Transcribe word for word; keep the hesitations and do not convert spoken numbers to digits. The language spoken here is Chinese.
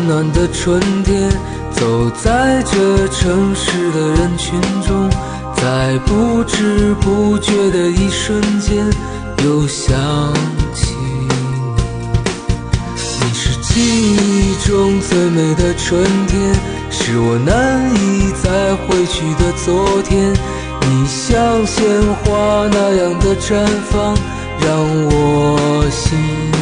温暖的春天，走在这城市的人群中，在不知不觉的一瞬间，又想起你。你是记忆中最美的春天，是我难以再回去的昨天。你像鲜花那样的绽放，让我心